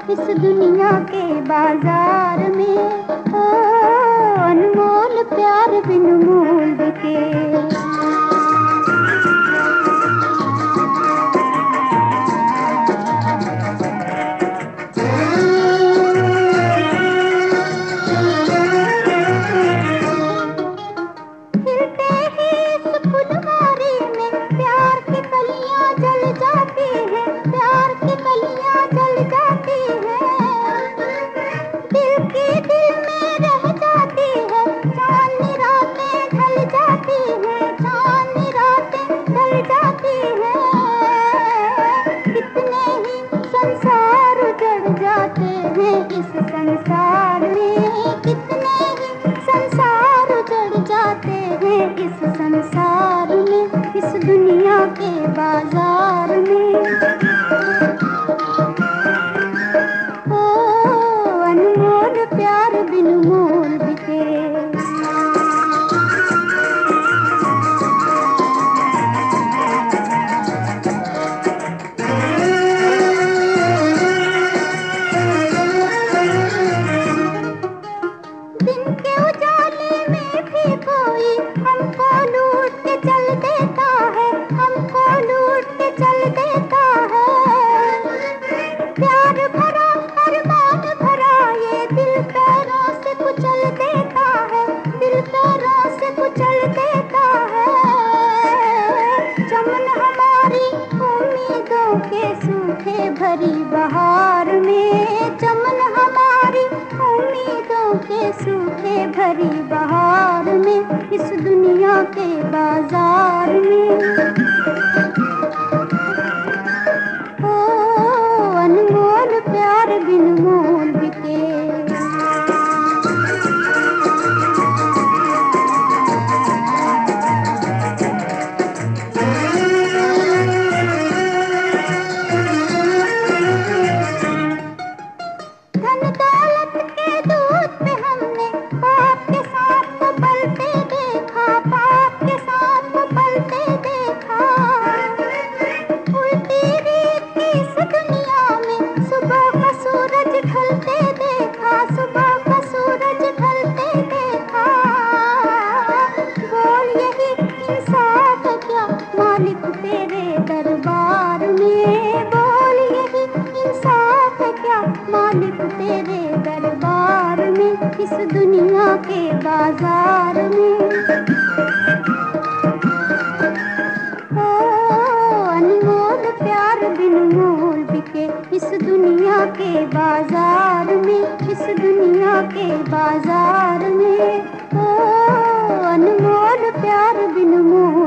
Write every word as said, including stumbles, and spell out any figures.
इस दुनिया के बाजार में, ओ अनमोल प्यार बिन मोल बिके। इस संसार में कितने ही संसार उजड़ जाते हैं, इस संसार में, इस दुनिया के बाजार में, ओ अनमोल प्यार बिन मोल बिके। हमको लूट के चल देता है, हमको लूट के चल देता है। प्यार भरा अरमान भरा ये दिल पैरों से कुचल देता है, दिल पैरों से कुचल देता है। चमन हमारी उम्मीदों के सूखे भरी बहार में, चमन हमारी उम्मीदों के सूखे भरी बहार में, इस दुनिया के बाजार में, ओ अनमोल प्यार बिन मोल बिके। धन दौलत के दूध पे हमने पाप के साथ को पलते देखा, पाप के साथ को पलते देखा। उल्टी रीत की इस दुनिया में सुबह का सूरज ढलते देखा, सुबह का सूरज ढलते देखा। बोल यही इंसाफ है क्या मालिक तेरे दरबार में, बोल यही इंसाफ है क्या मालिक तेरे दरबार में, इस दुनिया के बाजार में, ओ अनमोल प्यार बिन मोल बिके। इस दुनिया के बाजार में, इस दुनिया के बाजार में, ओ अनमोल प्यार बिन मोल